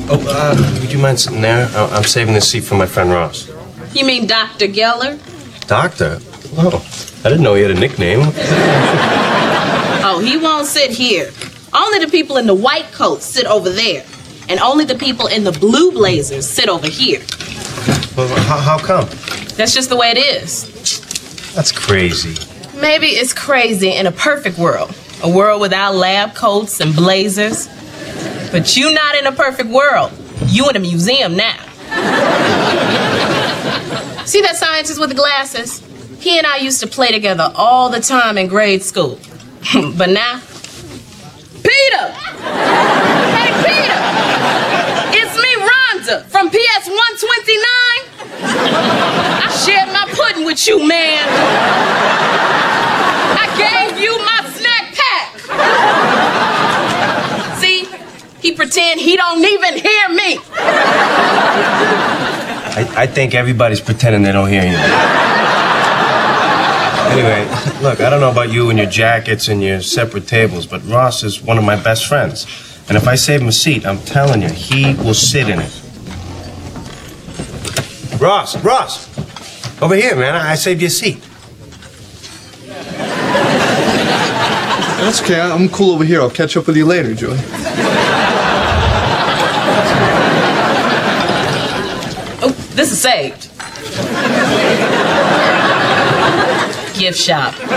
Would you mind sitting there? I'm saving this seat for my friend Ross. You mean Dr. Geller? Doctor? Oh, I didn't know he had a nickname. Oh, he won't sit here. Only the people in the white coats sit over there. And only the people in the blue blazers sit over here. Well, how come? That's just the way it is. That's crazy. Maybe it's crazy in a perfect world. A world without lab coats and blazers. But you not in a perfect world. You in a museum now. See that scientist with the glasses? He and I used to play together all the time in grade school. But now, Peter! Hey, Peter! It's me, Rhonda, from PS 129. I shared my pudding with you, man. I gave you my snack pack. See? He pretend he don't even hear me. I think everybody's pretending they don't hear you. Anyway, look, I don't know about you and your jackets and your separate tables, but Ross is one of my best friends. And if I save him a seat, I'm telling you, he will sit in it. Ross! Over here, man. I saved you a seat. That's okay. I'm cool over here. I'll catch up with you later, Joey. Oh, this is saved. Gift shop.